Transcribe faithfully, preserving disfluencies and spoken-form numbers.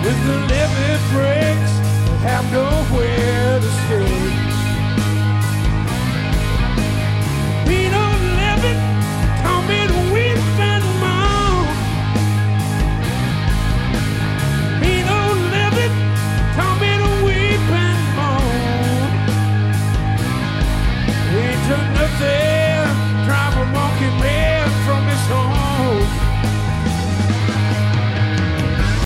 With the levee breaks, have nowhere to stay. We don't live it, come in weep and moan. We don't live it, come in weep and moan. We ain't done nothing.